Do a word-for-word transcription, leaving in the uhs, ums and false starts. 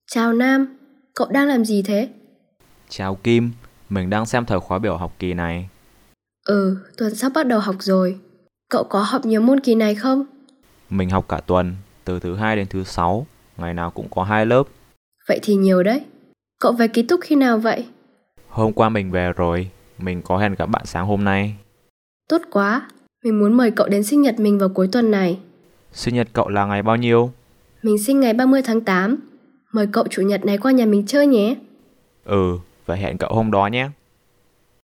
Chào Nam, cậu đang làm gì thế? Chào Kim, mình đang xem thời khóa biểu học kỳ này. Ừ, tuần sắp bắt đầu học rồi. Cậu có học nhiều môn kỳ này không? Mình học cả tuần, từ thứ hai đến thứ sáu, ngày nào cũng có hai lớp. Vậy thì nhiều đấy. Cậu về ký túc khi nào vậy? Hôm qua mình về rồi, mình có hẹn gặp bạn sáng hôm nay. Tốt quá, mình muốn mời cậu đến sinh nhật mình vào cuối tuần này. Sinh nhật cậu là ngày bao nhiêu? Mình sinh ngày ba mươi tháng tám. Mời cậu chủ nhật này qua nhà mình chơi nhé. Ừ, vậy hẹn cậu hôm đó nhé.